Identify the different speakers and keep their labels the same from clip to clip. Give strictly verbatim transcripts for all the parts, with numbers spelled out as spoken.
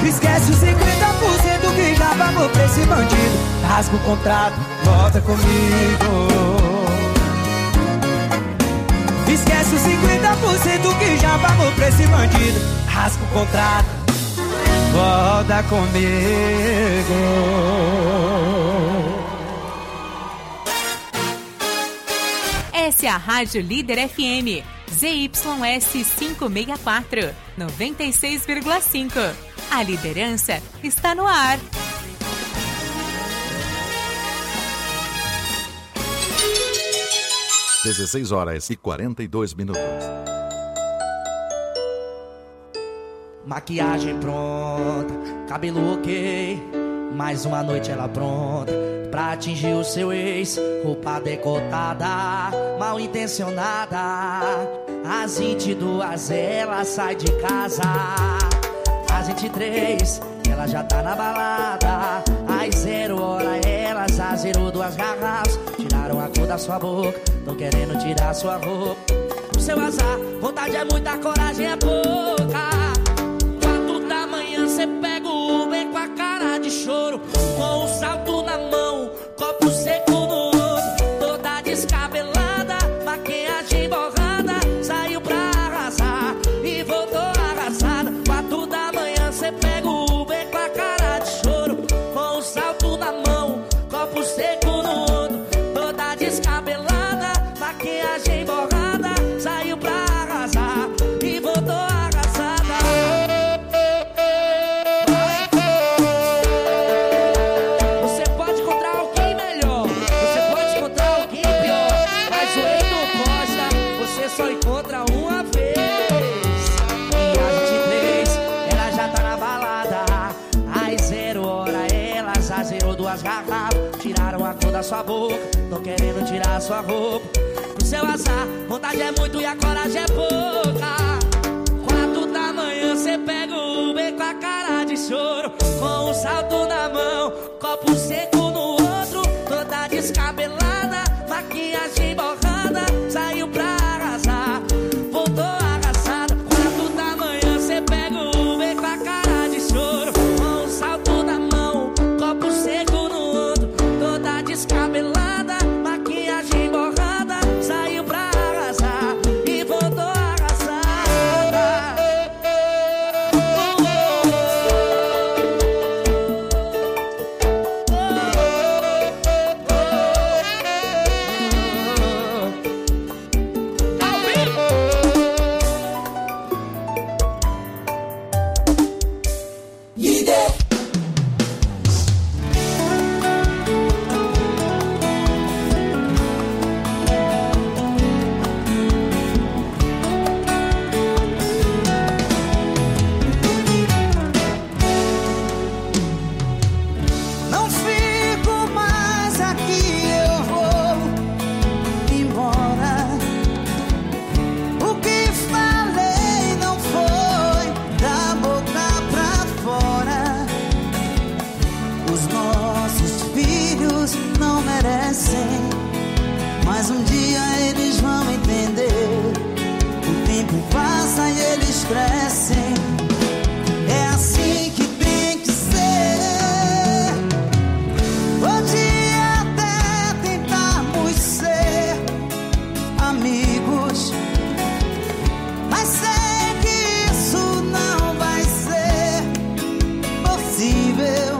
Speaker 1: Esquece os cinquenta por cento que já pagou pra esse bandido. Rasga o contrato, volta comigo. Esquece os cinquenta por cento que já pagou pra esse bandido. Rasga o contrato, volta comigo.
Speaker 2: Essa é a Rádio Líder F M, Z Y S quinhentos e sessenta e quatro, noventa e seis vírgula cinco. A liderança está no ar.
Speaker 3: dezesseis horas e quarenta e dois minutos.
Speaker 1: Maquiagem pronta, cabelo ok, mais uma noite ela pronta pra atingir o seu ex. Roupa decotada, mal intencionada. Às vinte e duas ela sai de casa. Às vinte e três ela já tá na balada. Às zero hora ela já zerou duas garrafas. Tiraram a cor da sua boca, tão querendo tirar sua roupa. O seu azar, vontade é muita, coragem é pouca. Quatro da manhã cê pega o Uber com a cara de choro, com o salto na mão, copo seco no osso. Toda descabelada, maquiagem borrada, saiu pra arrasar e voltou arrasada. Quatro da manhã cê pega o Uber com a cara de choro, com o salto na mão, copo seco no osso. Toda descabelada, maquiagem borrada, saiu pra arrasar e voltou arrasada. Você pode encontrar alguém melhor, você pode encontrar alguém pior, mas o Heitor Costa você só encontra uma vez. E às vinte e três ela já tá na balada. Às zero hora ela já zerou duas garrafas. Tiraram a cor da sua boca, tão querendo tirar sua roupa. Pro seu azar, vontade é muito e a coragem é pouca. Quatro da manhã cê pega o Uber com a cara de choro, com um salto na mão, copo seco no outro. Toda descabelada, maquiagem borrada, saiu pra arrasar, voltou arrasada. Quatro da manhã cê pega o Uber com a cara de choro, com um salto na mão, copo seco no outro. Toda descabelada, maquiagem borrada, saiu pra arrasar e voltou arrasada. Ao vivo! Líder! Não fico mais aqui, eu vou embora. O que falei não foi da boca pra fora. Os nossos filhos não merecem, mas um dia eles vão entender. O tempo passa e eles crescem. É assim que tem que ser. Pode até tentarmos ser amigos, mas sei que isso não vai ser possível.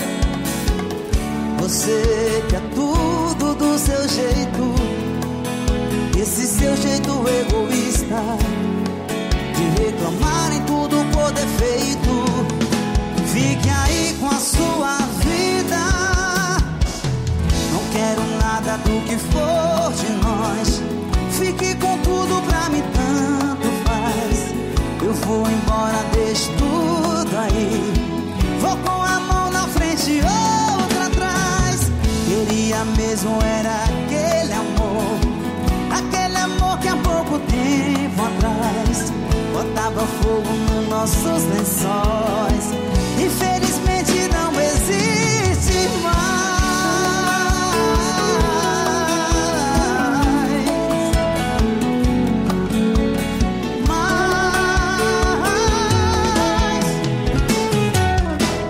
Speaker 1: Você quer tudo do seu jeito, esse seu jeito egoísta de reclamar em tudo por defeito. Fique aí com a sua vida, não quero nada do que for de nós. Fique com tudo, pra mim tanto faz. Eu vou embora, deixo tudo aí. Vou com a mão na frente e outra atrás. Queria mesmo era aquele amor, aquele amor que há pouco tempo atrás botava fogo nos nossos lençóis. Infelizmente não existe mais. Mas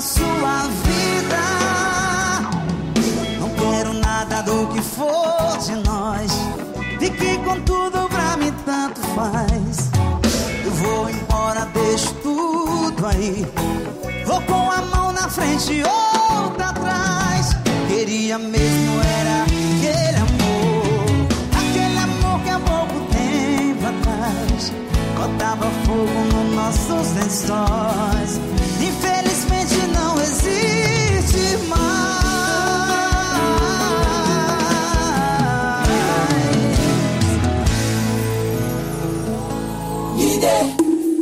Speaker 1: sua vida. Não quero nada do que for de nós. Fique com tudo, pra mim tanto faz. Eu vou embora, deixo tudo aí. Vou com a mão na frente e outra atrás. Queria mesmo era aquele amor, aquele amor que há pouco tempo atrás botava fogo nos nossos lençóis. Infelizmente não existe mais. Me dê.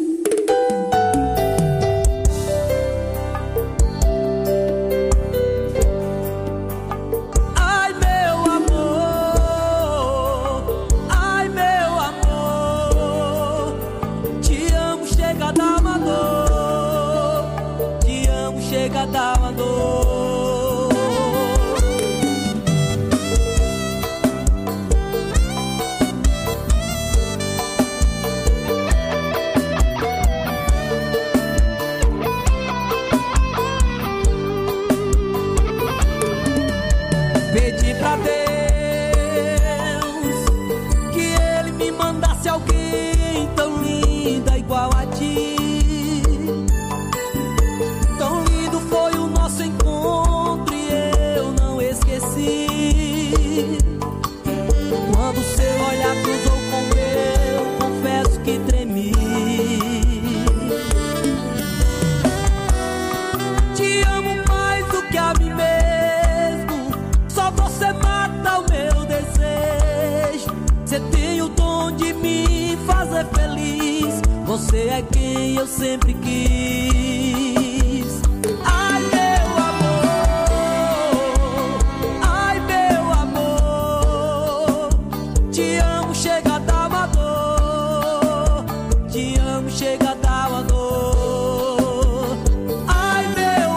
Speaker 4: Você é quem eu sempre quis. Ai, meu amor, ai, meu amor. Te amo, chega a dar uma dor. Te amo, chega a dar uma dor. Ai, meu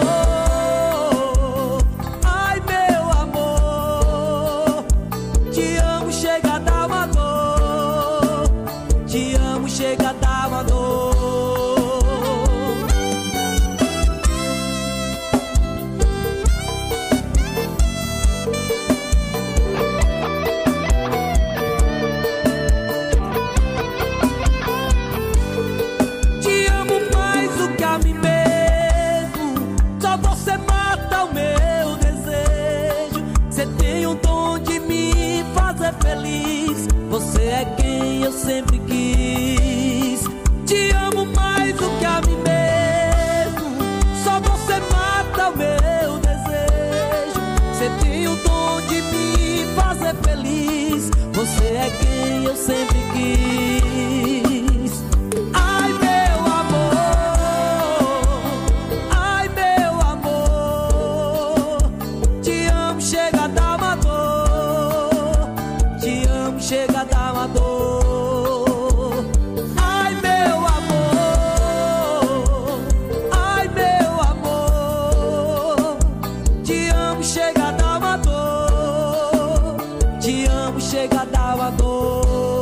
Speaker 4: amor, ai, meu amor. Te amo, chega a dar uma dor. Te amo, chega a dar uma dor. Te amo mais do que a mim mesmo. Só você mata o meu desejo. Você tem o dom de me fazer feliz. Você é quem eu sempre quis. Te amo mais do que a mim mesmo. Só você mata o meu desejo. Você tem o dom de me fazer feliz. Você é quem eu sempre quis. Ai, meu amor, ai, meu amor. Te amo, chega a dar uma dor. Te amo, chega a dar uma dor. Ai, meu amor, ai, meu amor. Te amo, chega a dar uma dor. Te amo, chega a dar uma dor.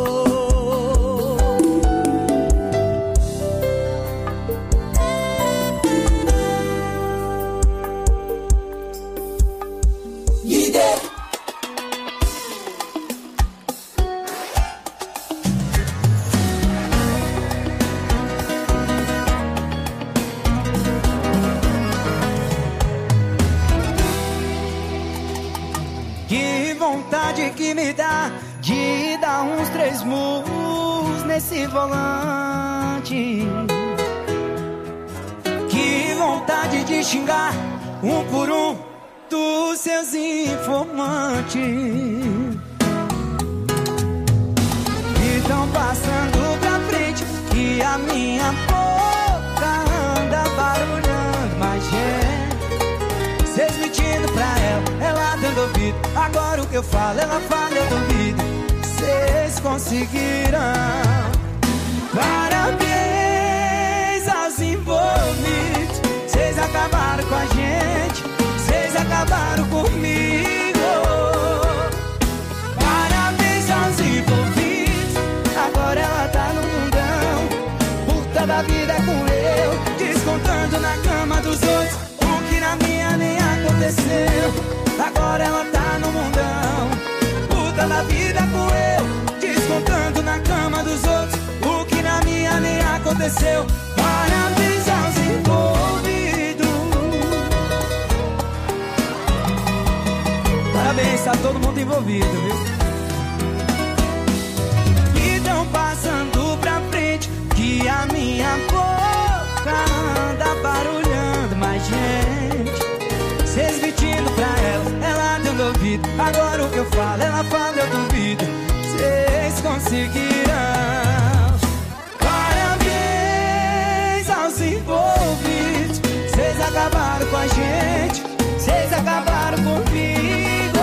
Speaker 4: Me dê.
Speaker 1: Que vontade que me dá de dar uns três murros nesse volante. Que vontade de xingar um por um dos seus informantes. Estão passando pra frente e a minha boca anda barulhando. Mas gente, cês mentindo pra ela, ela dando ouvido. Agora o que eu falo, ela fala, eu duvido. Cês conseguiram. Parabéns aos envolvidos. Cês acabaram com a gente, cês acabaram comigo. Parabéns aos envolvidos. Agora ela tá no mundão, puta da vida é com eu, descontando na cama dos outros.
Speaker 4: aconteceu. Parabéns aos envolvidos. Parabéns, tá todo mundo envolvido, viu? E tão passando pra frente, que a minha boca anda barulhando mais gente. Cês mentindo pra ela, ela dando ouvido. Agora o que eu falo, ela fala, eu duvido. Cês conseguirão. Parabéns aos envolvidos. Cês acabaram com a gente, cês acabaram comigo.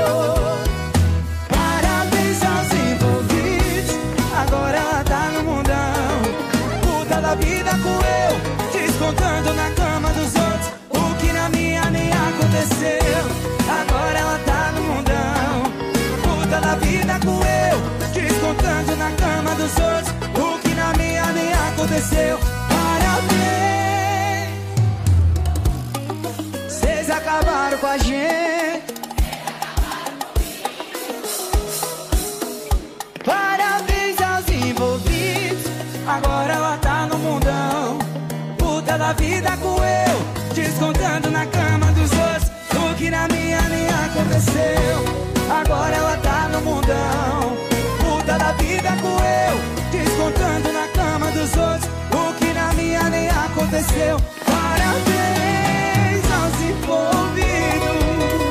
Speaker 4: Parabéns aos envolvidos. Agora ela tá no mundão, puta da vida com eu, descontando na cama dos outros o que na minha nem aconteceu. Agora ela tá no mundão, puta da vida com eu, descontando na cama dos outros o que na minha nem aconteceu. Parabéns, cês acabaram com a gente. Parabéns aos envolvidos. Agora ela tá no mundão, puta da vida com eu, descontando na cama dos outros o que na minha nem aconteceu. Agora ela tá no mundão, puta da vida com eu, descontando na cama dos outros o que na minha nem aconteceu. Parabéns aos envolvidos.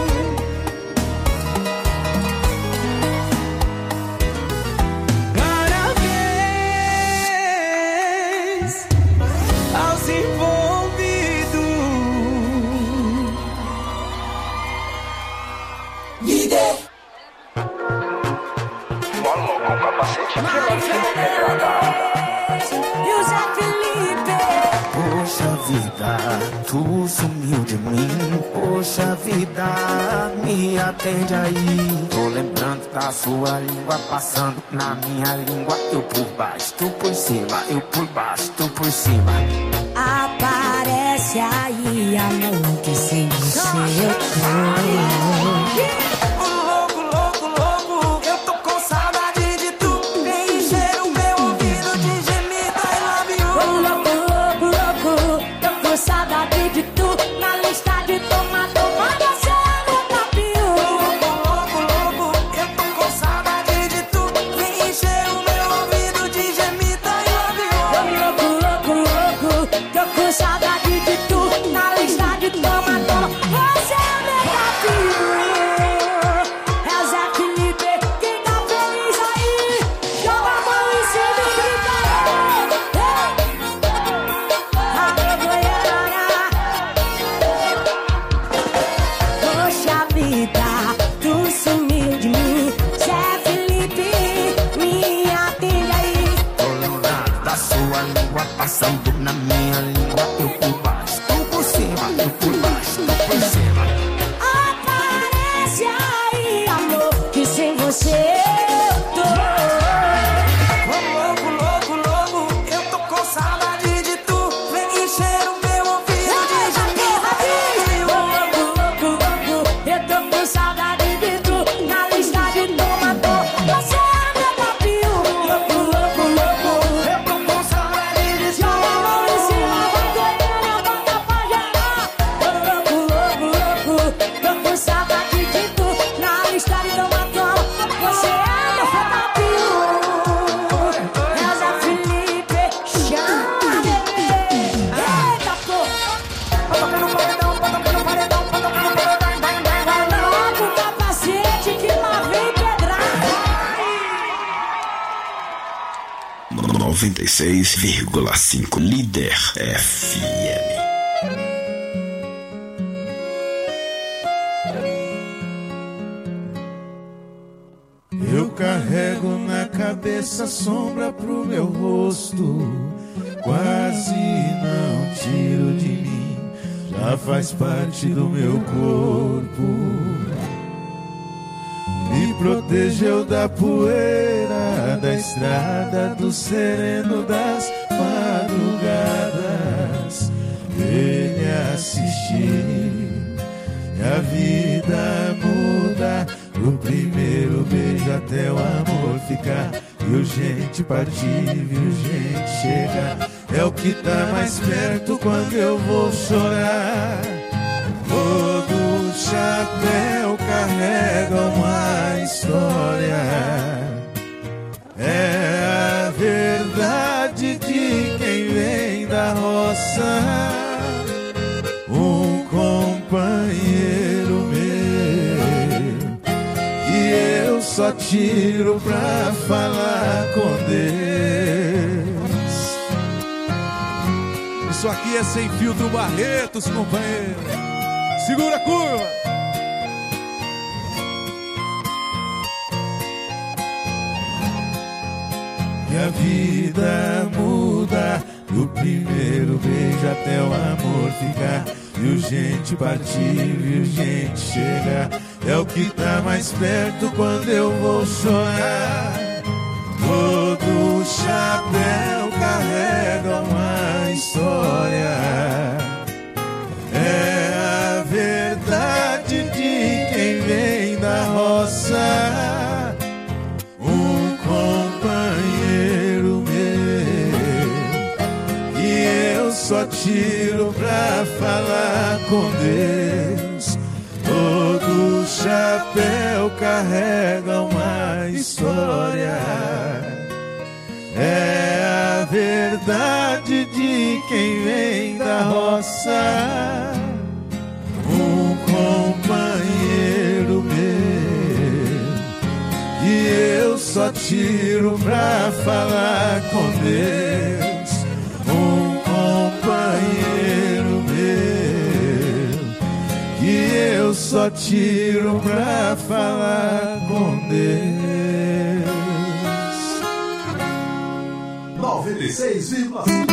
Speaker 4: Parabéns aos envolvidos. Líder.
Speaker 5: Bola com capacete.
Speaker 4: E o Zé Felipe.
Speaker 6: Poxa vida, tu sumiu de mim. Poxa vida, me atende aí. Tô lembrando da sua língua passando na minha língua. Eu por baixo, tu por cima. Eu por baixo, tu por cima.
Speaker 7: Aparece aí, amor, que sem você eu tô.
Speaker 4: Louco, louco, louco, eu tô com saudade de tu. Vem encher o meu ouvido de gemido, I love you.
Speaker 7: Ô, louco, louco, louco, tô com saudade de tu. Na lista de tomador, manda ser meu papinho.
Speaker 4: Louco, louco, louco, eu tô com saudade de tu. Vem encher o meu ouvido de gemido, I love you.
Speaker 7: Ô, louco, louco, louco, tô com saudade de tu. Na lista de tomador, você é meu papinho. É o Zé Felipe, quem tá feliz aí, joga a mão em cima e grita. Aê, Goiânia. Poxa vida, tu sumiu de mim. Zé Felipe, me atende aí.
Speaker 6: Tô lembrando da sua língua passando na minha língua. Eu por baixo, tu por cima. Eu por baixo, tu por cima.
Speaker 7: Aparece aí, amor, que sem você eu tô.
Speaker 4: Louco, louco, louco, eu tô com saudade de tu. Vem encher o meu ouvido de gemido.
Speaker 7: Louco, louco, louco, eu tô com saudade de tu. Na lista de tomador, você é meu papinho. Louco, louco, louco,
Speaker 4: Eu tô com saudade de tu.
Speaker 7: joga a mão em cima, vai Goiânia, bota pra gerar. Louco, louco, louco, tô com saudade de tu. Na lista de tomador, você é meu papinho. É o Zé Felipe, chama, bebê. Eita, pô.
Speaker 4: Bota no paredão, bota no paredão, bota no paredão. Vai, vai, vai, vai.
Speaker 7: Coloca o capacete que lá vem pedrada.
Speaker 8: noventa e seis vírgula cinco Líder F M.
Speaker 9: Eu carrego na cabeça sombra pro meu rosto, quase não tiro de mim, já faz parte do meu corpo. Me protegeu da poeira, da estrada, do sereno das madrugadas. Ele assistir e a vida muda, do primeiro beijo até o amor ficar. Eu gente partir, viu gente chegar. É o que tá mais perto quando eu vou chorar. Todo chapéu carrega uma história. É a verdade de quem vem da roça. Um companheiro meu, e eu só tiro pra falar com Deus.
Speaker 10: Isso aqui é Sem Filtro Barretos, companheiro. Segura a curva.
Speaker 9: E a vida muda do primeiro beijo até o amor ficar. Viu gente partir, viu gente chegar. É o que tá mais perto quando eu vou chorar. Todo chapéu carrega uma história. É a verdade de quem vem da roça. Um companheiro meu, e eu só tiro pra falar com Deus. Todo chapéu carrega uma história. É a verdade de quem vem da roça. Um companheiro meu, e eu só tiro pra falar com Deus. Um companheiro meu, e eu só tiro pra falar com Deus.
Speaker 11: noventa e seis vírgula cinco.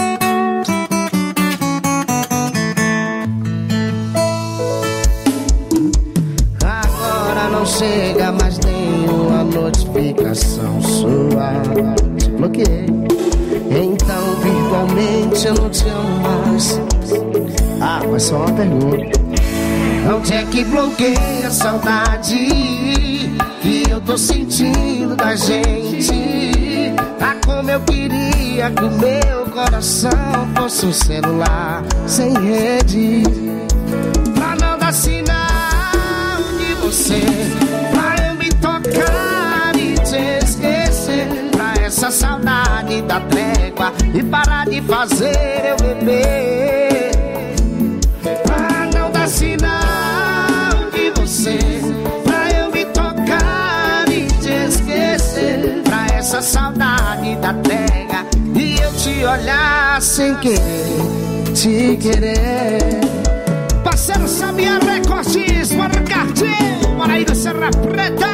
Speaker 12: Agora não chega mais nenhuma notificação sua. Te bloqueei. Então virtualmente eu não te amo mais. Ah, mas só uma pergunta. Onde é que bloqueia a saudade que eu tô sentindo da gente? Ah, como eu queria que o meu coração fosse um celular sem rede, pra não dar sinal de você, pra eu me tocar e te esquecer, pra essa saudade da trégua e parar de fazer eu beber, pra não dar sinal de você, pra eu me tocar e te esquecer, pra essa saudade da terra e eu te olhar sem querer, te querer. Parceiro Sabia Recortes, bora Cartinho, bora aí do Serra Preta.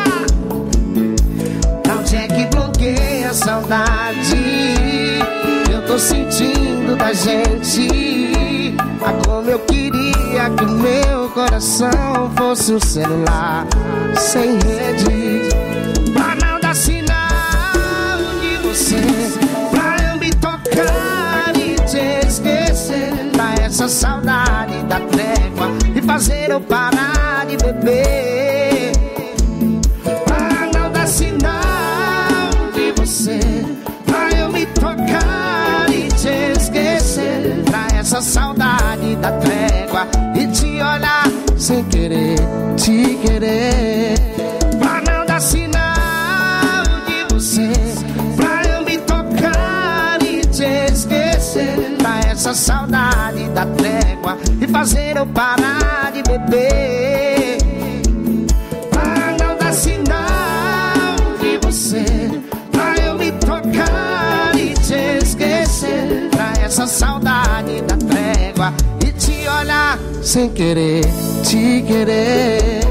Speaker 12: Onde é que bloqueia a saudade eu tô sentindo da gente? Ah, como eu queria que o meu coração fosse um celular sem rede, pra não dar sinal de você, pra eu me tocar e te esquecer, pra essa saudade da trégua e fazer eu parar de beber, pra não dar sinal de você, pra eu me tocar e te esquecer, pra essa saudade da trégua e te olhar sem querer, te querer, pra não dar sinal de você, pra eu me tocar e te esquecer, pra essa saudade da trégua e fazer eu parar de beber, pra não dar sinal de você, pra eu me tocar e te esquecer, pra essa saudade da trégua e te olhar sem querer, te querer.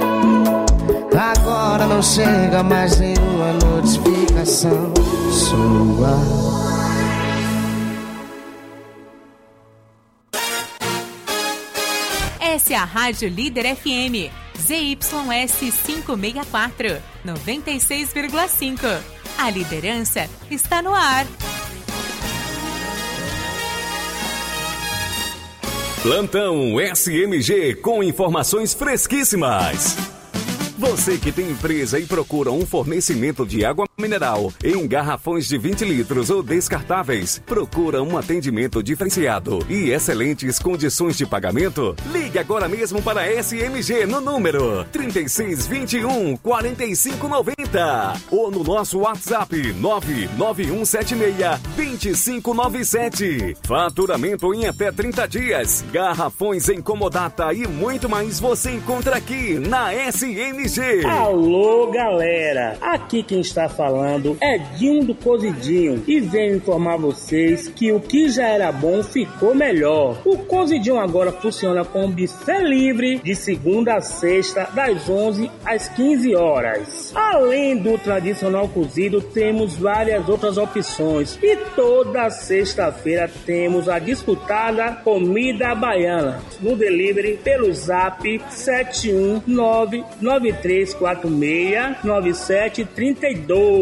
Speaker 12: Agora não chega mais nenhuma notificação sua.
Speaker 2: Essa é a Rádio Líder F M, Z Y S quinhentos e sessenta e quatro, noventa e seis vírgula cinco. A liderança está no ar.
Speaker 13: Plantão S M G com informações fresquíssimas. Você que tem empresa e procura um fornecimento de água Mineral, em garrafões de vinte litros ou descartáveis. Procura um atendimento diferenciado e excelentes condições de pagamento? Ligue agora mesmo para a S M G no número trinta e seis, vinte e um, quarenta e cinco, noventa ou no nosso WhatsApp nove nove um sete seis, dois cinco nove sete. Faturamento em até trinta dias. Garrafões em comodata e muito mais você encontra aqui na S M G.
Speaker 11: Alô, galera! Aqui quem está falando falando é Dinho do Cozidinho e venho informar vocês que o que já era bom ficou melhor. O Cozidinho agora funciona com buffet livre de segunda a sexta das onze às quinze horas. Além do tradicional cozido, temos várias outras opções e toda sexta-feira temos a disputada comida baiana no delivery pelo zap sete um nove nove três quatro seis nove sete três dois.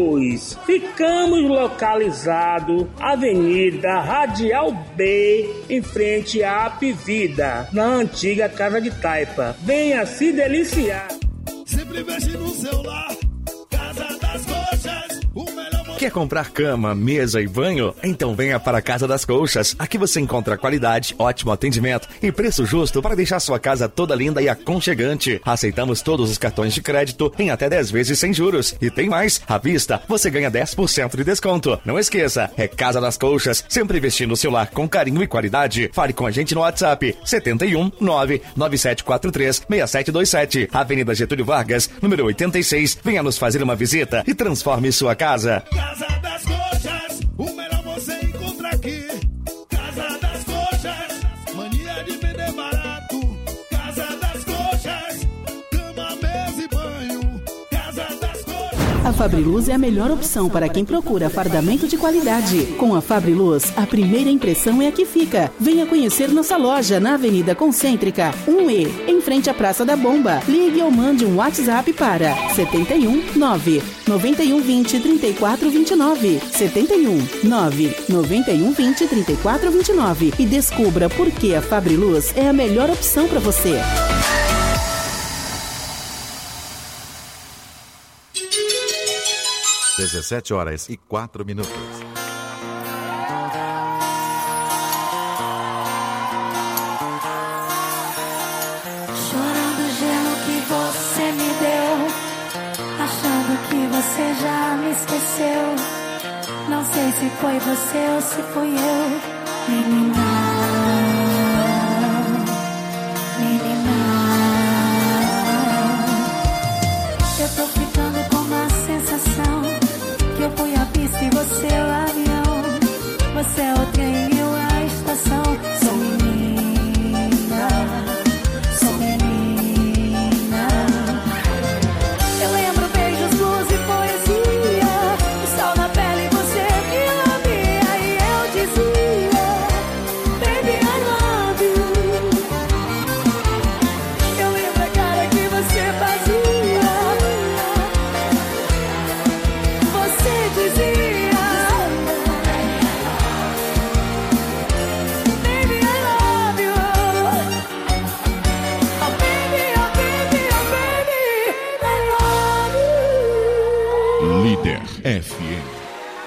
Speaker 11: Ficamos localizados Avenida Radial B, em frente à Apivida, na antiga Casa de Taipa. Venha se deliciar.
Speaker 9: Sempre mexe no celular, Casa das Coxas, o melhor.
Speaker 14: Quer comprar cama, mesa e banho? Então venha para a Casa das Colchas. Aqui você encontra qualidade, ótimo atendimento e preço justo para deixar sua casa toda linda e aconchegante. Aceitamos todos os cartões de crédito em até dez vezes sem juros. E tem mais, à vista você ganha dez por cento de desconto. Não esqueça, é Casa das Colchas, sempre investindo no seu lar com carinho e qualidade. Fale com a gente no WhatsApp sete um nove nove sete quatro três seis sete dois sete, Avenida Getúlio Vargas, número oitenta e seis. Venha nos fazer uma visita e transforme sua casa.
Speaker 9: Casa das Coxas, o melhor você encontra aqui. Casa das Coxas, mania de vender barato. Casa das Coxas, cama, mesa e banho. Casa das Coxas.
Speaker 15: A Fabriluz é a melhor opção para quem procura fardamento de qualidade. Com a Fabriluz, a primeira impressão é a que fica. Venha conhecer nossa loja na Avenida Concêntrica um E, em frente à Praça da Bomba. Ligue ou mande um WhatsApp para sete um nove nove um dois zero três quatro dois nove sete um nove nove um dois zero três quatro dois nove e descubra por que a Fabriluz é a melhor opção para você.
Speaker 3: dezessete horas e quatro minutos.
Speaker 7: Chorando o gelo que você me deu, achando que você já me esqueceu. Não sei se foi você ou se fui eu. Menina, menina, eu tô ficando com uma sensação que eu fui a pista e você é o avião. Você é o trem e eu a estação. Sou menina, sou menina. Eu lembro beijos, luz e poesia, o sol na pele, você me lambia e eu dizia, baby, I love you. Eu lembro a cara que você fazia, você dizia, baby, I love you. Oh baby, oh baby, oh baby, I love you.
Speaker 10: Líder F M.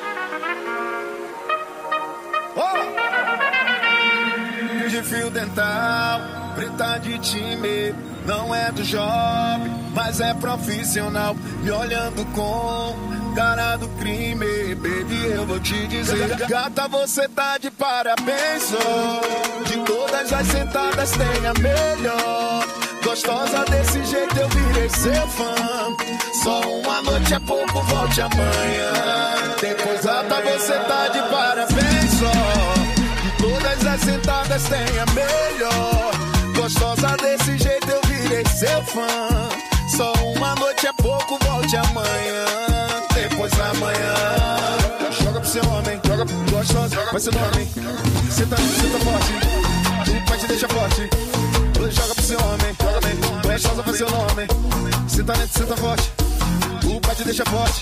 Speaker 16: De fio dental, preta de time, não é do job, mas é profissional. Me olhando com cara do crime, baby, eu vou te dizer, gata, você tá de parabéns, oh. De todas as sentadas tem a melhor. Gostosa desse jeito eu virei seu fã. Só uma noite é pouco, volte amanhã. Depois, gata, você tá de parabéns, oh. Todas as sentadas tem a melhor. Gostosa desse jeito eu virei seu fã. Só uma noite é pouco, volte amanhã. Depois amanhã joga pro seu homem, joga pro gostosa, vai ser nome. Senta, senta forte, o pai te deixa forte. Joga pro seu homem, joga bem, gostosa vai ser o nome. Senta dentro, senta forte, o pai te deixa forte.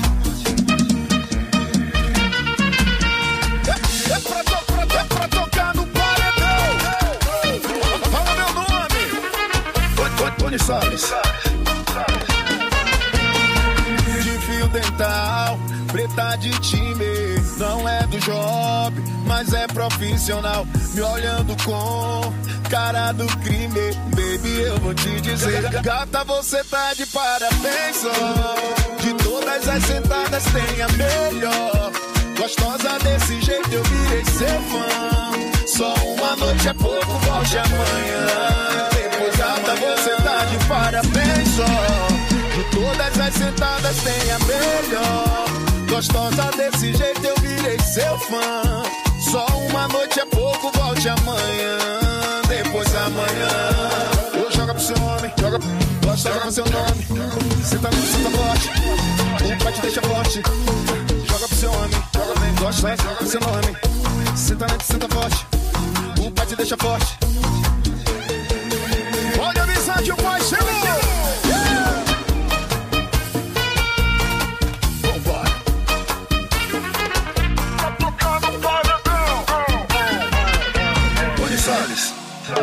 Speaker 16: É, é pra tocar. É pra tocar no paredão. Fala meu nome, Tony Salles. De fio dental, tá de time. Não é do job, mas é profissional. Me olhando com cara do crime. Baby, eu vou te dizer, gata, você tá de parabéns, ó. De todas as sentadas tem a melhor. Gostosa desse jeito eu virei seu fã. Só uma noite é pouco, volte amanhã. Depois, gata, você tá de parabéns, ó. De todas as sentadas tem a melhor. Gostosa desse jeito eu virei seu fã. Só uma noite é pouco, volte amanhã. Depois amanhã. Eu joga pro seu homem, joga, joga pro seu nome. Senta no senta forte, o pai te deixa forte. Joga pro seu homem, joga bem, gosta, joga pro seu nome. Senta lento, senta forte, o pai te deixa forte. Pode avisar que o pai chegou. Salles.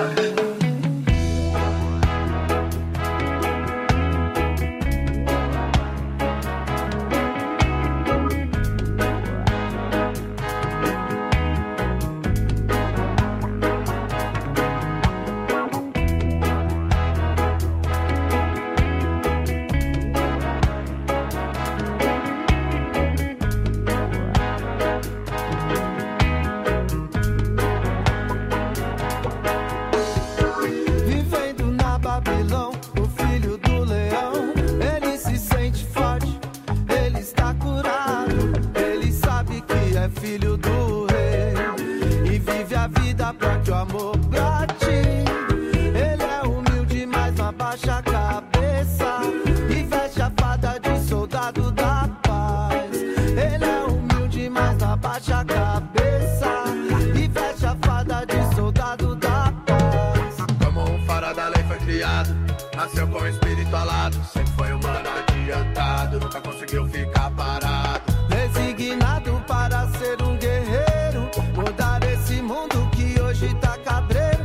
Speaker 17: Nasceu com o espírito alado, sempre foi humano adiantado, nunca conseguiu ficar parado.
Speaker 4: Resignado para ser um guerreiro, mudar esse mundo que hoje tá cabreiro.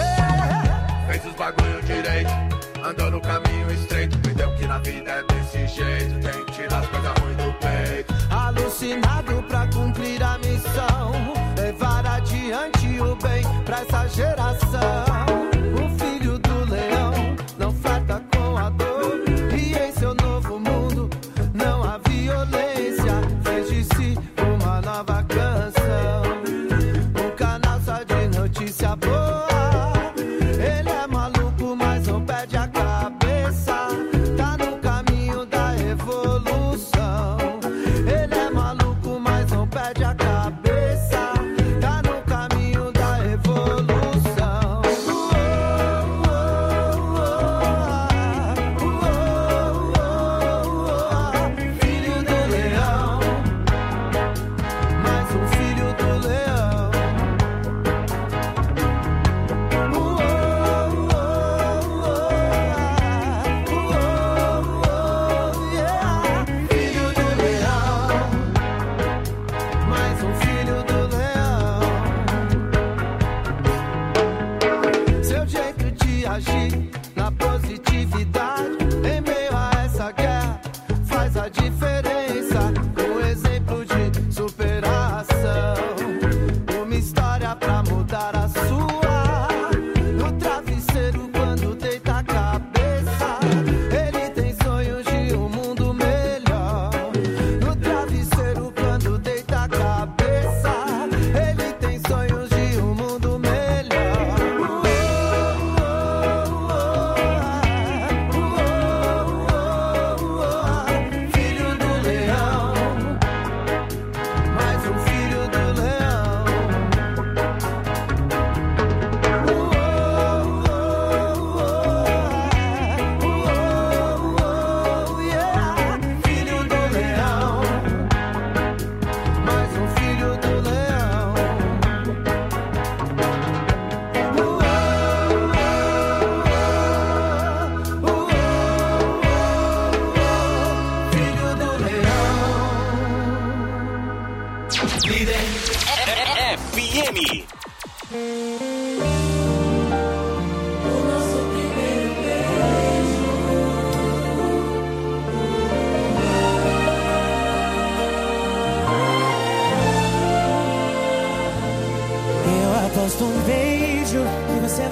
Speaker 4: Hey!
Speaker 17: Fez os bagulho direito, andou no caminho estreito, entendeu que na vida é desse jeito, tem que tirar as coisas ruins do peito.
Speaker 4: Alucinado pra cumprir a missão, levar adiante o bem pra essa geração. O filho do leão não flerta com a dor, e em seu novo mundo não há violência. Fez de si uma nova canção, um canal só de notícia boa. Ele é maluco, mas não perde a cabeça, tá no caminho da evolução. Ele é maluco, mas não perde a cabeça, tá no caminho da evolução.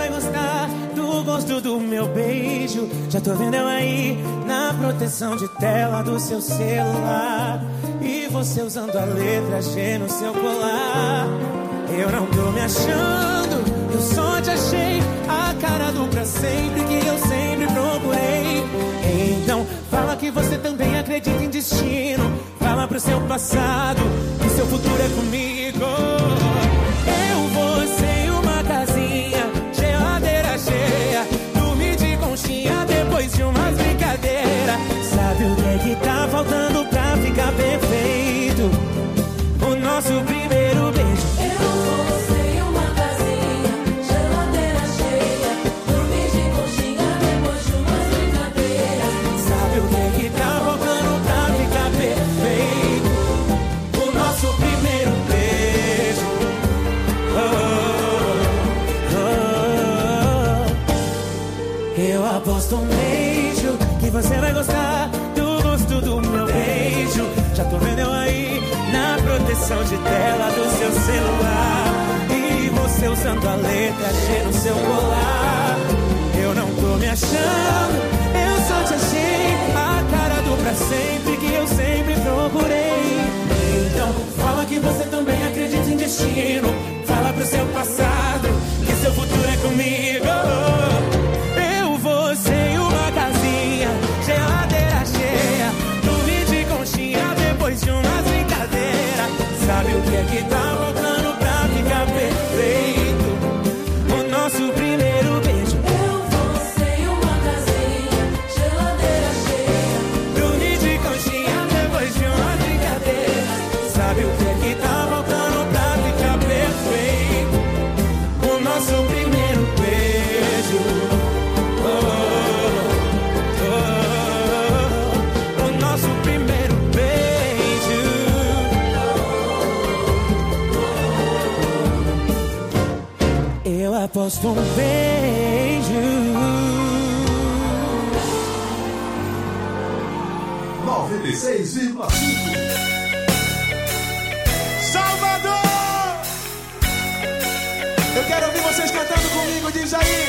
Speaker 18: vai gostar do gosto do meu beijo. Já tô vendo eu aí na proteção de tela do seu celular. E você usando a letra G no seu colar. Eu não tô me achando, eu só te achei a cara do pra sempre que eu sempre procurei. Então fala que você também acredita em destino. Fala pro seu passado que seu futuro é comigo. Eu, você e uma casinha, geladeira cheia, dormir de conchinha depois de umas brincadeiras. Sabe o que é que tá faltando pra ficar perfeito? O nosso primeiro beijo. Eu, você e uma casinha, geladeira cheia, dormir de conchinha depois de umas brincadeiras. Sabe o que é que tá faltando pra ficar perfeito? O nosso primeiro beijo. Oh, oh, oh. Eu aposto um beijo que você vai gostar do gosto do meu beijo. Já tô vendo eu aí na proteção de tela do seu celular. E você usando a letra G no seu colar. Eu não tô me achando, eu só te achei a cara do pra sempre que eu sempre procurei. Então fala que você também acredita em destino. Fala pro seu passado que seu futuro é comigo. Eu, você e uma casinha, geladeira cheia, dormir de conchinha depois de umas brincadeiras. Sabe o que é que tá faltando pra ficar perfeito? O nosso primeiro beijo. Eu, você e uma casinha, geladeira cheia, dormir de conchinha depois de umas brincadeiras. Sabe o que é que tá faltando pra ficar perfeito? O nosso primeiro beijo. Oh, oh, oh, o nosso primeiro beijo. Eu aposto um beijo.
Speaker 19: noventa e seis vírgula cinco
Speaker 9: Salvador! Eu quero ouvir vocês cantando comigo, diz aí.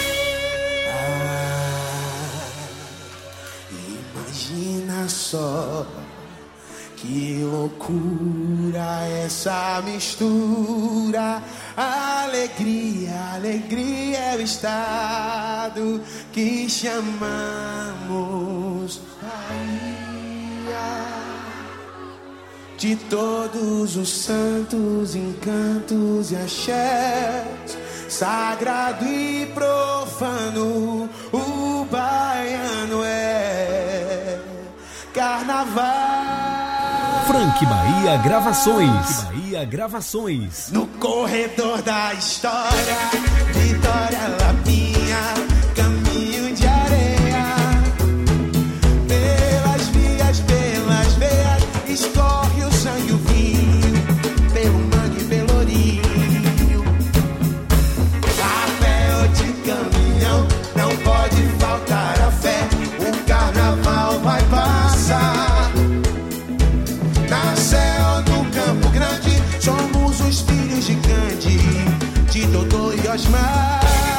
Speaker 12: Imagina só que loucura essa mistura. Alegria, alegria é o estado que chamamos Bahia. De todos os santos, encantos e axés, sagrado e profano, o baiano é carnaval.
Speaker 20: Frank Bahia Gravações. Bahia Gravações.
Speaker 12: No corredor da história, Vitória Lapinha, caminho de areia. Pelas vias, pelas veias, escorre o sangue, o vinho, pelo mangue, pelo rio. Papel de caminhão, não pode faltar a fé. O carnaval vai passar. Na céu do Campo Grande, somos os filhos de Gandhi, de Dodô e Osmar.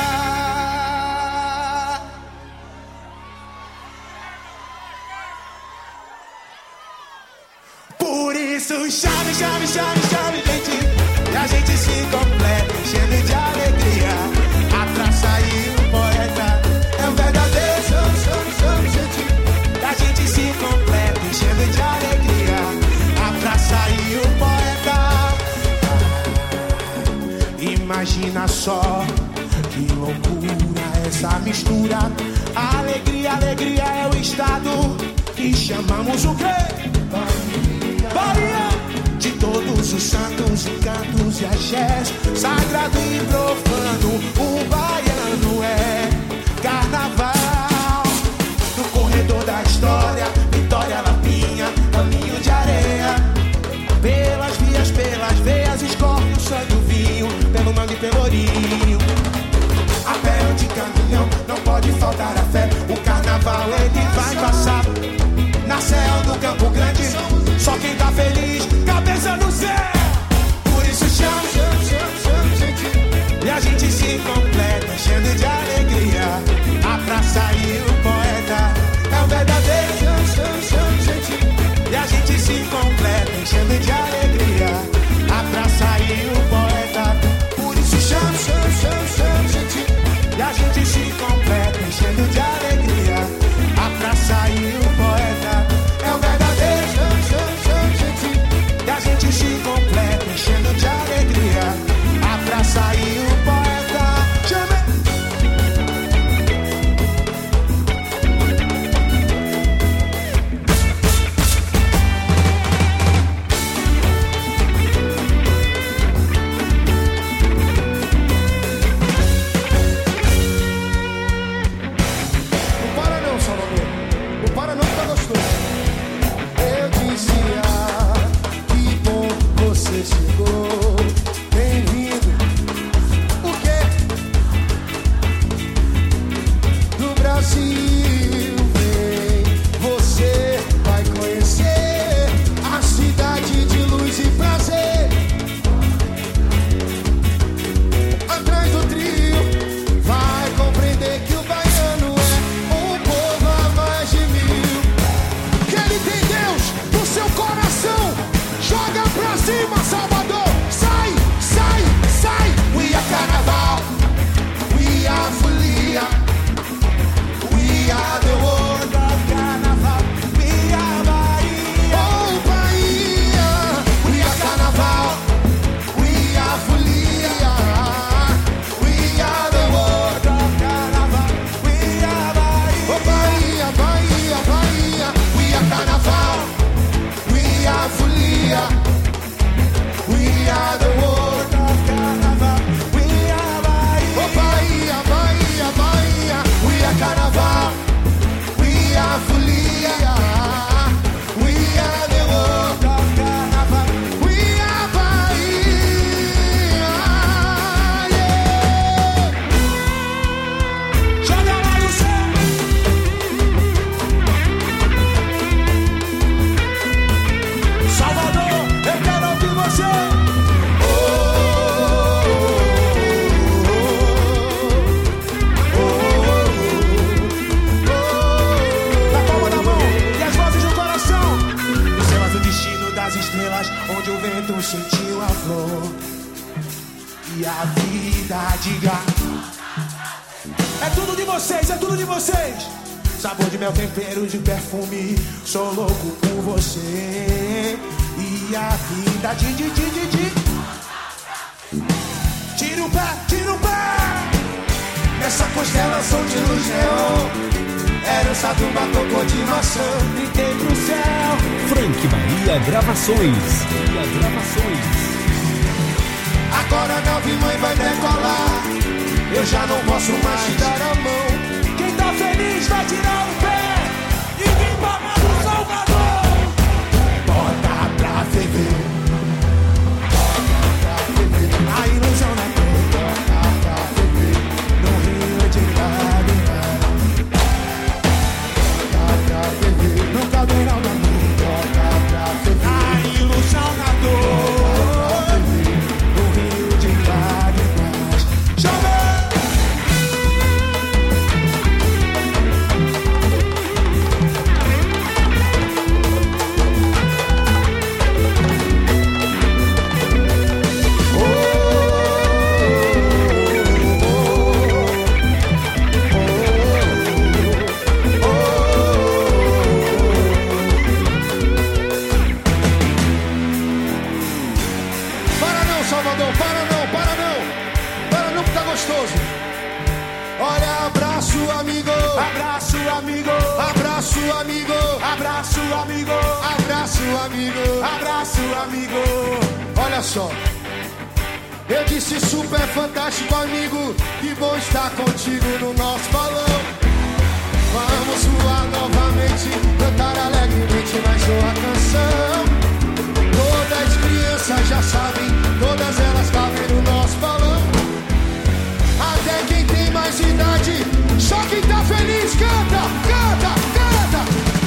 Speaker 12: Por isso chame, chame, chame, chame, gente, e a gente se completa, enchendo de alegria. A praça e o poeta é um verdadeiro chame, chame, chame, gente, e a gente se completa, enchendo de alegria. A praça e o poeta. Imagina só que loucura essa mistura. Alegria, alegria é o estado que chamamos o quê? Bahia. De todos os santos, encantos e axés, sagrado e profano, o baiano é carnaval. No corredor da história, Vitória Lapinha, caminho de areia. Pelas vias, pelas veias, escorre o sangue, o vinho, pelo mangue e pelo rio. A pé de caminhão, não pode faltar a fé. O carnaval ele vai passar. Na céu do Campo Grande, só quem tá feliz, cabeça no céu. Por isso chama, chama, chama, chama, gente, e a gente se completa.
Speaker 18: gente se completa, enchendo de alegria. A praça e o poeta é o verdadeiro chan, chan, chan, gente. E a gente se completa, enchendo de alegria. A praça e o poeta. Chame.
Speaker 12: Chegou, bem-vindo. O quê? Do Brasil, vem. Você vai conhecer a cidade de luz e prazer. Atrás do trio, vai compreender que o baiano é um povo a mais de mil. Que ele tem Deus no seu coração. Joga pra cima, Salvador! Sai, sai, sai! We are carnaval, we are folia, we are the world of carnaval, we are Bahia. Oh, Bahia! We are carnaval, we are folia, we are the world of carnaval, we are Bahia. Oh, Bahia, Bahia, Bahia! We are carnaval, we are folia. We are the world of carnaval. We are Bahia. Oh, Bahia, Bahia, Bahia. We are carnaval. We are folia. We are the world of carnaval. We are Bahia. Yeah. Joga lá no céu. Salvador, eu quero ouvir você. Onde o vento sentiu a flor e a vida diga. É tudo de vocês, é tudo de vocês. Sabor de mel, tempero de perfume. Sou louco por você. E a vida de, de, de, de, de. Tira o pé, tira o pé. Nessa constelação de luz neon. Herança do batocô de maçã. Gritei pro céu.
Speaker 20: Frank Bahia Gravações. Bahia Gravações.
Speaker 12: Agora a nave mãe vai decolar. Eu já não posso mais te dar a mão.
Speaker 18: Quem tá feliz vai tirar o pé e vir para o Salvador.
Speaker 12: Bota pra ferver. Bota pra ferver.
Speaker 18: A ilusão na terra.
Speaker 12: Bota pra ferver.
Speaker 18: No rio de lágrimas.
Speaker 12: Bota pra ferver.
Speaker 18: No caldeirão da luz.
Speaker 12: Bota pra ferver.
Speaker 18: A ilusão na dor. No rio de lágrimas. Chama!
Speaker 12: Olha, abraço, amigo.
Speaker 18: Abraço, amigo.
Speaker 12: Abraço, amigo.
Speaker 18: Abraço, amigo.
Speaker 12: Abraço, amigo.
Speaker 18: Abraço, amigo.
Speaker 12: Olha só. Eu disse super fantástico, amigo. Que bom estar contigo no nosso balão. Vamos voar novamente, cantar alegremente mais uma canção. Todas as crianças já sabem, todas elas cabem no nosso balão. Até quem tem mais idade, só quem tá feliz canta, canta, canta.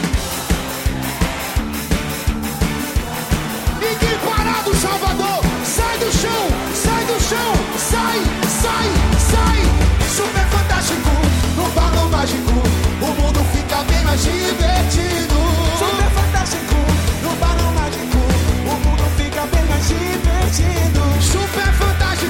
Speaker 12: Ninguém parado, Salvador. Sai do chão, sai do chão, sai, sai, sai. Super fantástico, no balão mágico, o mundo fica bem mais divertido.
Speaker 18: Super fantástico, no balão mágico, o mundo fica bem mais divertido.
Speaker 12: Super fantástico.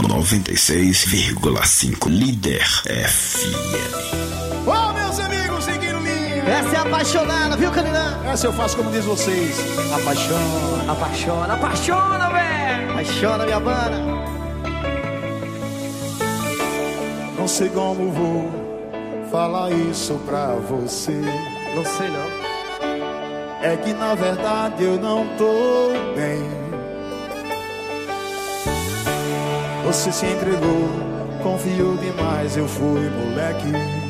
Speaker 8: noventa e seis vírgula cinco Líder F M.
Speaker 21: Ô, meus amigos, seguindo linha.
Speaker 12: Essa é apaixonada, viu, Caninã?
Speaker 21: Essa eu faço como diz vocês. Apaixona,
Speaker 12: apaixona, apaixona, velho. Apaixona, minha banda.
Speaker 16: Não sei como vou falar isso pra você.
Speaker 12: Não sei não.
Speaker 16: É que na verdade eu não tô bem. Você se entregou, confiou demais, eu fui moleque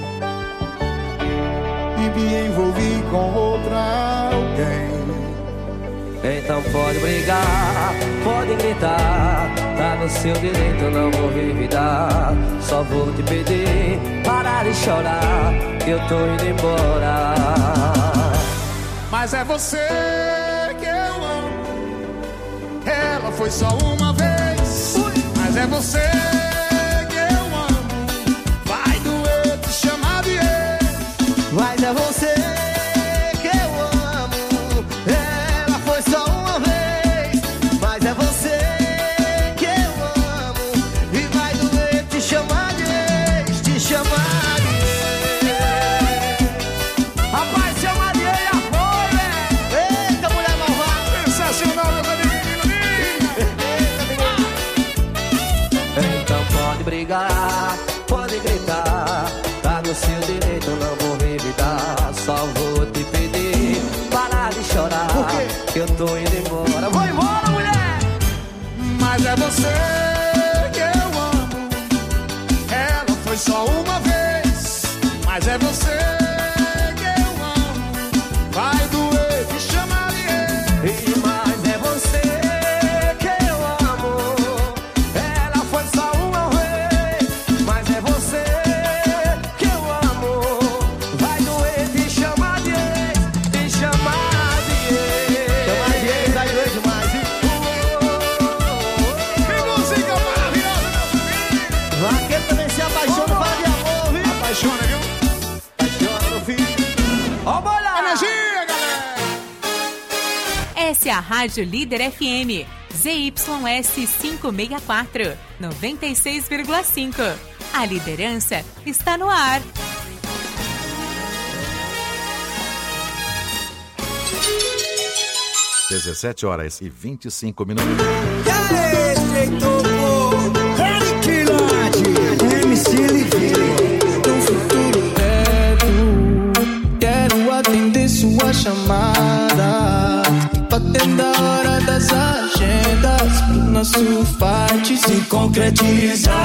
Speaker 16: e me envolvi com outra alguém.
Speaker 4: Então pode brigar, pode gritar, tá no seu direito, não vou revidar. Só vou te pedir, parar de chorar, que eu tô indo embora.
Speaker 16: Mas é você que eu amo. Ela foi só uma vez. Mas é você que eu amo. Vai doer te chamar de ex.
Speaker 12: Mas é você que eu amo. Ela foi só uma vez. Mas é você que eu amo. E vai doer te chamar de ex. Te chamar de ex. Rapaz, chama de ex a fome. Eita, mulher malvada.
Speaker 16: Sensacional, meu amigo.
Speaker 4: Então pode brigar, pode gritar, tá no seu direito, não vou revidar. Só vou te pedir, parar de chorar, que eu tô indo embora. Vou embora, mulher!
Speaker 16: Mas é você que eu amo. Ela foi só uma vez. Mas é você que eu amo. Vai doer te chamar de ex.
Speaker 4: Mas é você que eu amo. Ela foi só uma vez. Mas é você que eu amo. Vai doer te chamar de ex. Te chamar de ex.
Speaker 12: Chamar de ex, vai doer demais, hein?
Speaker 16: Que música maravilhosa, meu filho.
Speaker 12: Vaqueiro também se apaixona, fala de amor, viu?
Speaker 16: Apaixona, viu?
Speaker 12: Apaixona, meu filho.
Speaker 4: Ó, bora!
Speaker 16: Energia, galera!
Speaker 2: Essa é a Rádio Líder F M, Z Y S quinhentos e sessenta e quatro, noventa e seis vírgula cinco. A liderança está no ar.
Speaker 3: dezessete horas e vinte e cinco minutos.
Speaker 18: M C Livinho, no futuro perto, quero atender sua chamada, batendo a hora das agendas, pro nosso fight se concretizar.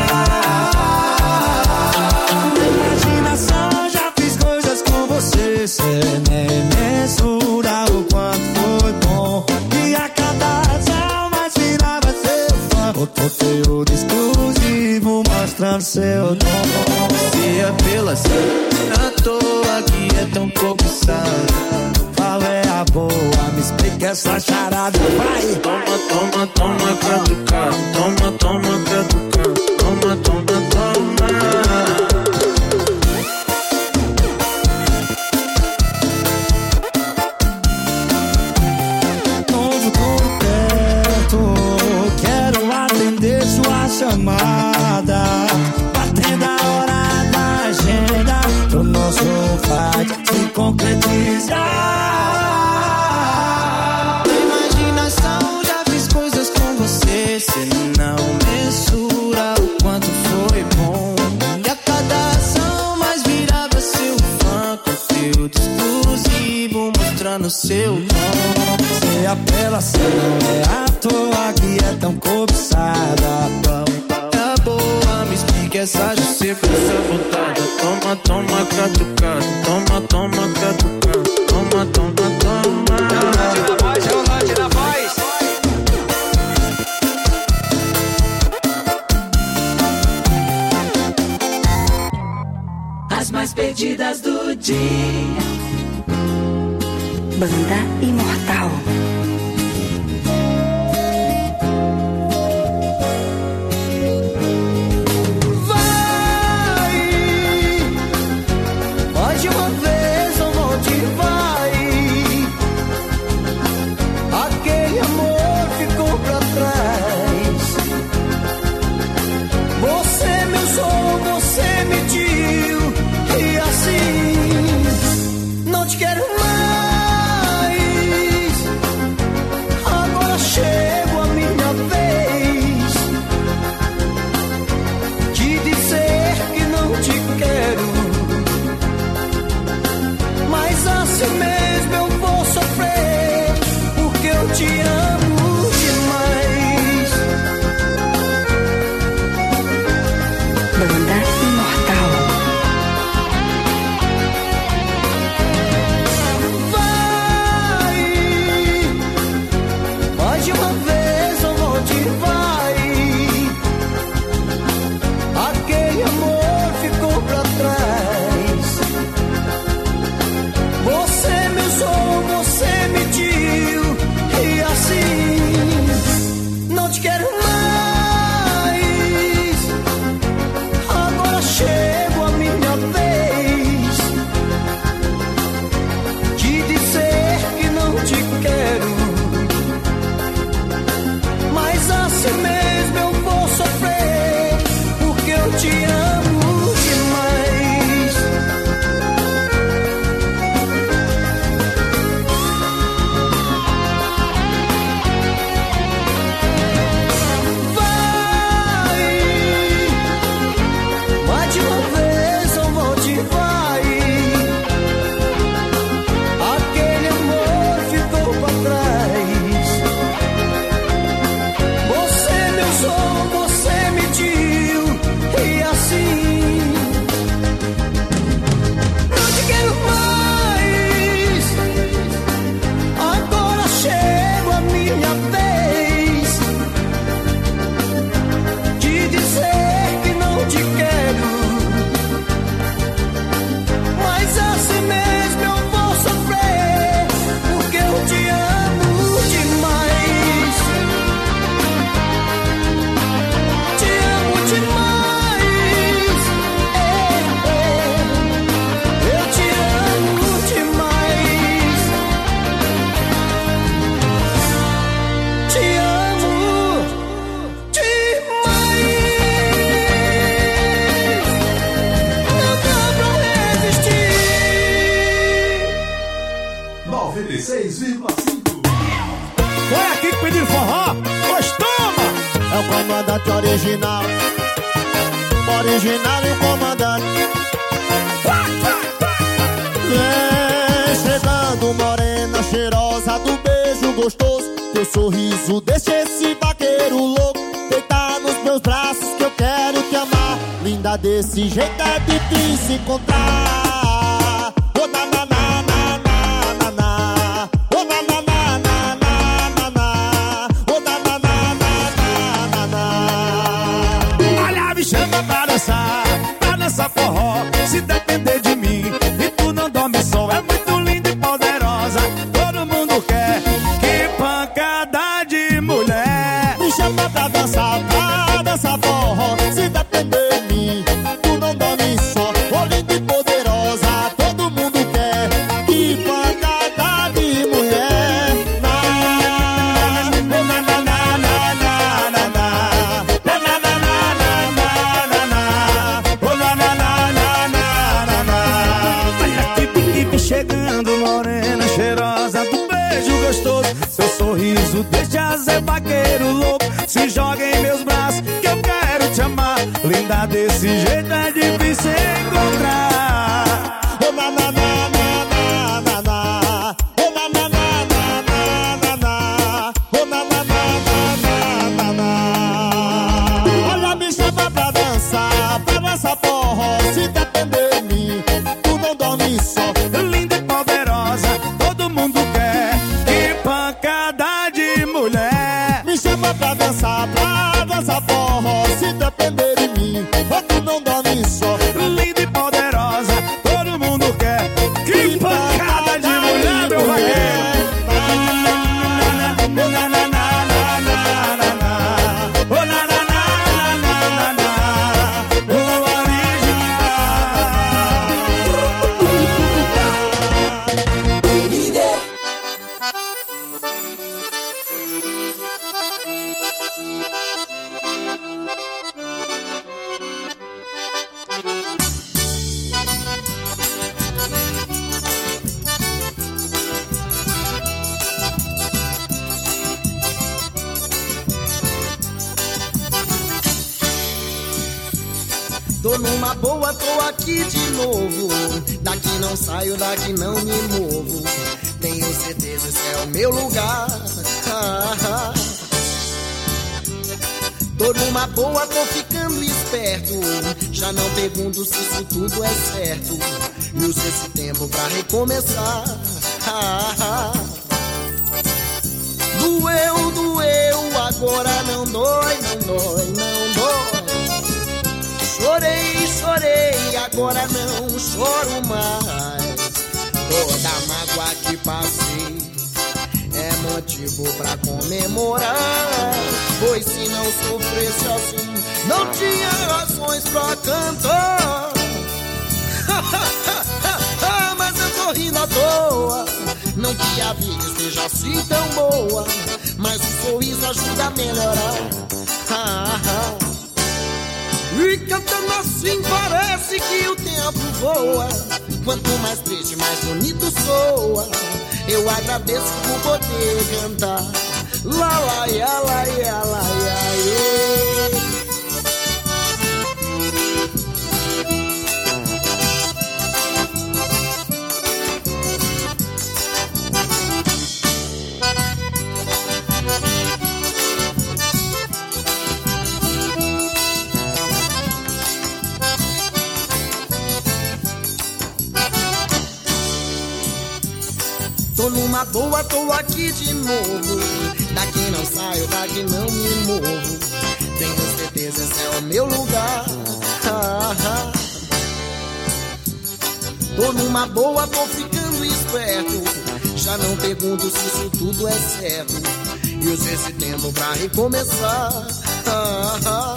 Speaker 18: Na imaginação já fiz coisas com você, cê nem mensura o quanto foi bom, e a cada ação mais virava seu fã, o conteúdo exclusivo mostrando seu dom. Se é pela cena, à toa que é tão cobiçada, qual é a boa? Me explica essa charada, vai! Toma, toma, toma, catucado, toma, toma, catucado, toma, toma, toma. Novo por perto, quero atender sua chamada, batendo a hora da agenda, pro nosso fight se concretizar. Na imaginação já fiz coisas com você, cê não mensura o quanto foi bom, e a cada ação mais virava seu fã, conteúdo exclusivo mostrando seu dom. Cê apelação é à toa que é tão cobiçada, é boa, me explica essa justiça, essa vontade. Toma, toma, catucado, toma, toma, catucado, toma, toma, toma.
Speaker 4: Relante na voz, relante na voz.
Speaker 7: As mais pedidas do dia. Banda Imortal.
Speaker 12: Mais de uma vez um monte vai. Aquele amor ficou pra trás.
Speaker 4: onde vai? Aquele amor ficou pra trás. Você me usou, você mentiu, e assim não te quero mais. Agora chego a minha vez de dizer que não te quero, mas assim mesmo eu vou sofrer, porque eu te amo demais. Vai, mais de uma vez eu vou te vai. Aquele amor ficou pra trás. Você me usou, você mentiu, e assim não te quero mais. Agora chego a minha vez de dizer que não te quero, mas assim mesmo eu vou sofrer, porque eu te amo demais. Te amo demais. É, é. Eu te amo demais. Te amo demais. Não dá pra resistir.
Speaker 19: noventa e seis vírgula cinco.
Speaker 1: Foi aqui que pediu forró? Pois toma!
Speaker 4: É o comandante original. Original e o comandante. Vem chegando morena cheirosa do beijo gostoso. Teu sorriso deixa esse vaqueiro louco deitar nos meus braços que eu quero te amar. Linda desse jeito é difícil encontrar. Oh, na, na, na, na, na, na, na. Oh, na, na, na, na, na, na, na. Oh, na, na, na, na, na, na, na.
Speaker 1: Olha, me chama pra dançar, pra dançar forró. Se depender de mim e tu não dorme só, é muito linda e poderosa. Todo mundo quer, que pancada de mulher.
Speaker 4: Me chama pra dançar, pra dançar forró. Se depender de mim, tu não dorme só. Oh, linda e poderosa, todo mundo quer. Que pancada de mulher. Na, na, na, na, na, na, na, na. Na, na, na, na, na, na, na. Oh, na, na, na, na, na, na, na.
Speaker 1: Olha que pique chegando, morena cheirosa do beijo gostoso. Seu sorriso deixa Zé Vaqueiro louco. Se joga em meus braços que eu quero te amar. Linda desse jeito é difícil encontrar.
Speaker 4: Oh, na, na, na, na, na, na, na. Oh, na, na, na, na, na, na, na. Oh, na, na, na, na, na, na, na. Olha, me chama pra dançar, pra dançar forró. Se depender de mim, tu não dorme só.
Speaker 1: Linda e poderosa, todo mundo quer. Que pancada de mulher.
Speaker 4: Me chama pra dançar, pra dançar forró. Se depender de mim, tu não dorme só.
Speaker 1: Linda e poderosa, todo mundo quer. Que pancada de mulher, meu vaqueiro. Oh, na, na, na, na, na, na, na. Oh, na, na, na, na, na, na. Oh, original.
Speaker 4: Tô numa boa, tô aqui de novo. Daqui não saio, daqui não me movo. Tenho certeza esse é o meu lugar. Ah, ah. Tô numa boa, tô ficando esperto. Já não pergunto se isso tudo é certo. E uso esse tempo pra recomeçar. Ah, ah. Doeu, doeu, agora não
Speaker 12: dói, não dói. Chorei, chorei, agora não choro mais. Toda mágoa que passei é motivo pra comemorar. Pois se não sofresse assim, não tinha razões pra cantar. Mas eu tô rindo à toa. Não que a vida esteja assim tão boa, mas o sorriso ajuda a melhorar. E cantando assim parece que o tempo voa. Quanto mais triste, mais bonito soa. Eu agradeço por poder cantar. Lá, lá, ia, lá, ia, lá, ia, ia. Tô numa boa, tô aqui de novo. Daqui não saio, daqui não me movo. Tenho certeza esse é o meu lugar. Ah, ah. Tô numa boa, tô ficando esperto. Já não pergunto se isso tudo é certo. E usei esse tempo pra recomeçar. Ah, ah.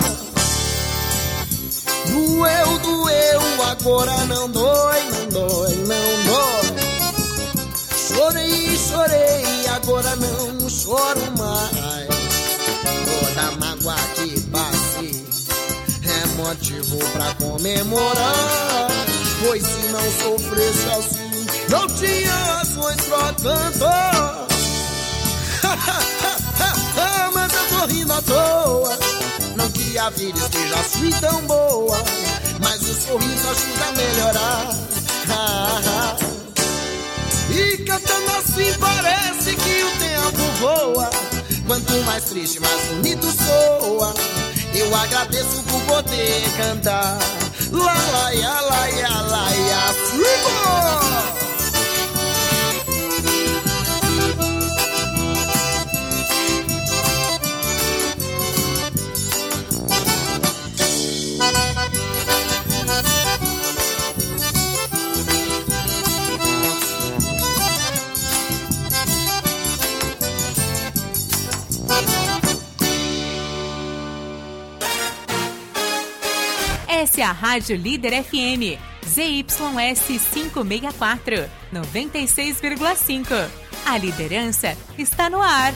Speaker 12: Doeu, doeu, agora não dói, não dói, não dói. Chorei, chorei, agora não choro mais. Toda mágoa que passei é motivo pra comemorar. Pois se não sofresse assim, não tinha razões pra cantar. Mas eu tô rindo à toa. Não que a vida esteja assim tão boa, mas o sorriso ajuda a melhorar. E cantando assim parece que o tempo voa. Quanto mais triste, mais bonito soa. Eu agradeço por poder cantar. Lá, lá, ia, lá, ia, lá, ia, Frigo!
Speaker 2: Essa é a Rádio Líder F M, Z Y S quinhentos e sessenta e quatro, noventa e seis vírgula cinco. A liderança está no ar.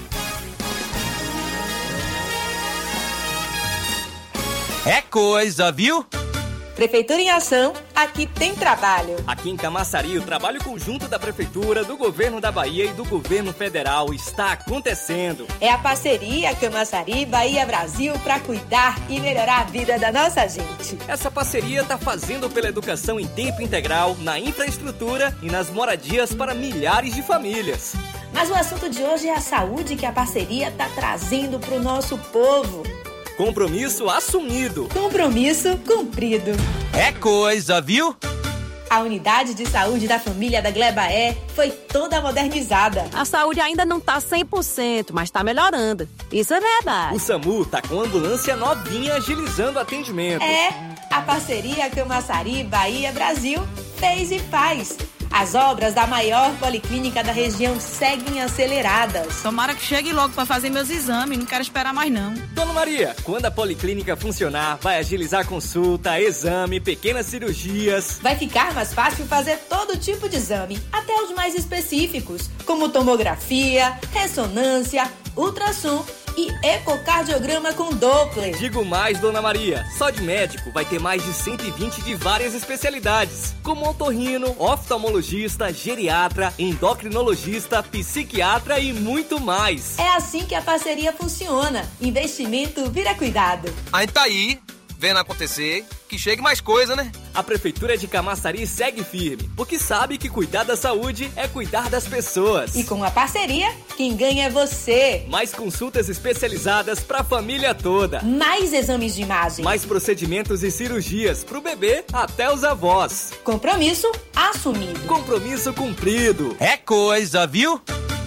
Speaker 5: É coisa, viu?
Speaker 22: Prefeitura em Ação, aqui tem trabalho.
Speaker 5: Aqui em Camaçari, o trabalho conjunto da Prefeitura, do Governo da Bahia e do Governo Federal está acontecendo.
Speaker 22: É a parceria Camaçari, Bahia, Brasil para cuidar e melhorar a vida da nossa gente.
Speaker 5: Essa parceria está fazendo pela educação em tempo integral, na infraestrutura e nas moradias para milhares de famílias.
Speaker 22: Mas o assunto de hoje é a saúde que a parceria está trazendo para o nosso povo.
Speaker 5: Compromisso assumido.
Speaker 22: Compromisso cumprido.
Speaker 5: É coisa, viu?
Speaker 22: A unidade de saúde da família da Glebaé foi toda modernizada.
Speaker 23: A saúde ainda não está cem por cento, mas está melhorando. Isso é verdade.
Speaker 5: O SAMU está com ambulância novinha agilizando o atendimento.
Speaker 22: É, a parceria Camaçari, Bahia, Brasil fez e faz. As obras da maior policlínica da região seguem aceleradas.
Speaker 23: Tomara que chegue logo para fazer meus exames, não quero esperar mais não.
Speaker 5: Dona Maria, quando a policlínica funcionar, vai agilizar consulta, exame, pequenas cirurgias.
Speaker 22: Vai ficar mais fácil fazer todo tipo de exame, até os mais específicos, como tomografia, ressonância, ultrassom e ecocardiograma com Doppler.
Speaker 5: Digo mais, Dona Maria, só de médico vai ter mais de cento e vinte de várias especialidades, como otorrino, oftalmologista, geriatra, endocrinologista, psiquiatra e muito mais.
Speaker 22: É assim que a parceria funciona. Investimento vira cuidado.
Speaker 5: A gente tá aí, vendo acontecer, que chegue mais coisa, né? A Prefeitura de Camaçari segue firme, porque sabe que cuidar da saúde é cuidar das pessoas.
Speaker 22: E com a parceria, quem ganha é você.
Speaker 5: Mais consultas especializadas pra família toda.
Speaker 22: Mais exames de imagem.
Speaker 5: Mais procedimentos e cirurgias pro bebê até os avós.
Speaker 22: Compromisso assumido.
Speaker 5: Compromisso cumprido. É coisa, viu?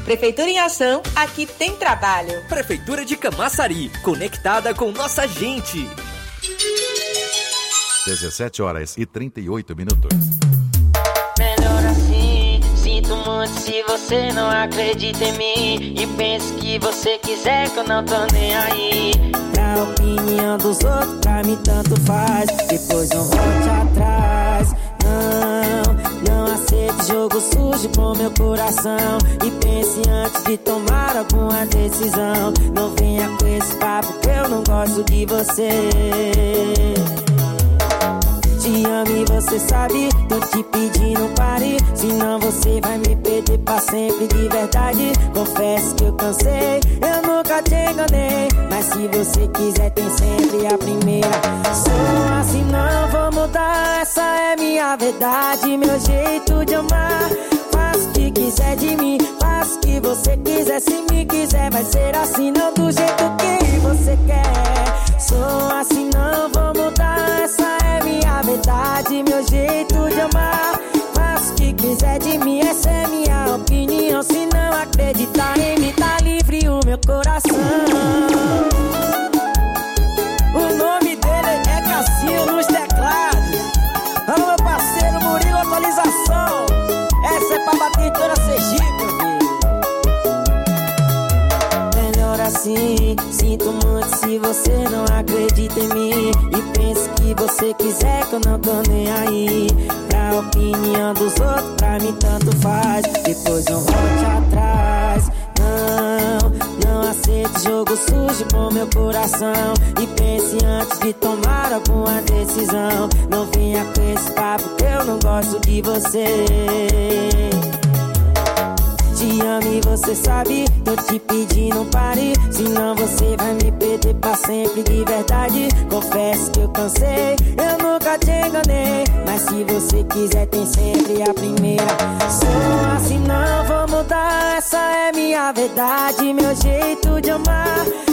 Speaker 22: Prefeitura em Ação, aqui tem trabalho.
Speaker 5: Prefeitura de Camaçari, conectada com nossa gente.
Speaker 3: dezessete horas e trinta e oito minutos.
Speaker 6: Melhor assim, sinto muito se você não acredita em mim e pensa que você quiser que eu não tô nem aí.
Speaker 18: Pra opinião dos outros, pra mim tanto faz, depois não volte atrás. Não, não aceite jogo sujo com meu coração e pense antes de tomar alguma decisão. Não venha com esse papo que eu não gosto de você. Te amo e você sabe, tô te pedindo pare, senão você vai me perder pra sempre de verdade. Confesso que eu cansei, eu nunca te enganei, mas se você quiser tem sempre a primeira. Sou assim, não vou mudar, essa é minha verdade, meu jeito de amar. Faço o que quiser de mim, faço o que você quiser, se me quiser vai ser assim, não do jeito que você quer. Sou assim, não vou mudar, essa é minha verdade, meu jeito de amar. Faço o que quiser de mim, essa é minha opinião. Se não acreditar em mim, tá livre o meu coração. O nome dele é Cassinho nos teclados. Alô, meu parceiro Murilo, atualização. Essa é pra bater em toda Sergipe, melhor assim, sinto muito se você não acredita em mim e pensa que você quiser que eu não tô nem aí. Pra opinião dos outros, pra mim tanto faz, depois não volte atrás. Não, não aceite jogo sujo com meu coração e pense antes de tomar alguma decisão. Não venha com esse papo que eu não gosto de você. Te amo e você sabe, tô te pedindo pare, senão você vai me perder pra sempre de verdade. Confesso que eu cansei, eu nunca te enganei, mas se você quiser tem sempre a primeira. Sou assim, não vou mudar, essa é minha verdade, meu jeito de amar.